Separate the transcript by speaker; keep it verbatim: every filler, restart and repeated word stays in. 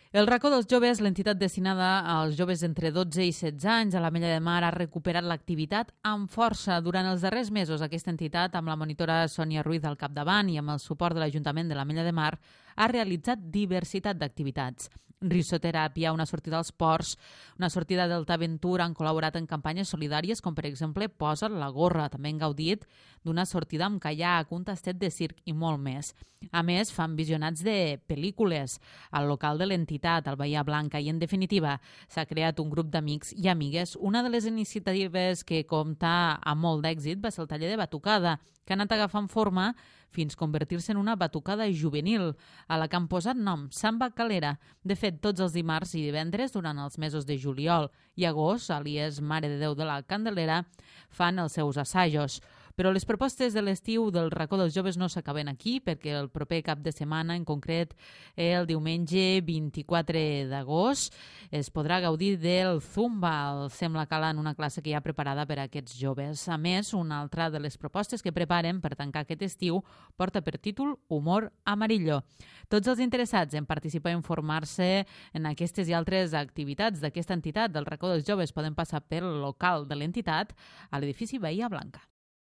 Speaker 1: El racó dels joves, l'entitat destinada als joves entre dotze i setze anys a l'Ametlla de Mar, ha recuperat l'activitat amb força. Durant els darrers mesos, aquesta entitat, amb la monitora Sònia Ruiz al capdavant i amb el suport de l'Ajuntament de l'Ametlla de Mar, ha realitzat diversitat d'activitats. Risoteràpia, una sortida als ports, una sortida a Delta Aventura, han col·laborat en campanyes solidàries com, per exemple, Posa't la gorra. També han gaudit d'una sortida amb caiac, un tastet de circ i molt més. A més, fan visionats de pel·lícules al local de l'entitat, al Bahia Blanca, i en definitiva s'ha creat un grup d'amics i amigues. Una de les iniciatives que compta amb molt d'èxit va ser el taller de batucada, que ha anat agafant forma fins convertir-se en una batucada juvenil, a la que han posat nom, Samba Calera. De fet, tots els dimarts i divendres durant els mesos de juliol i agost, alies Mare de Déu de la Candelera, fan els seus assajos. Però les propostes de l'estiu del racó dels joves no s'acaben aquí, perquè el proper cap de setmana, en concret el diumenge vint-i-quatre d'agost, es podrà gaudir del Zumba, el Sembla Cala, en una classe que hi ha preparada per a aquests joves. A més, una altra de les propostes que preparen per tancar aquest estiu porta per títol Humor Amarillo. Tots els interessats en participar i informar-se en aquestes i altres activitats d'aquesta entitat del racó dels joves poden passar pel local de l'entitat a l'edifici Bahia Blanca.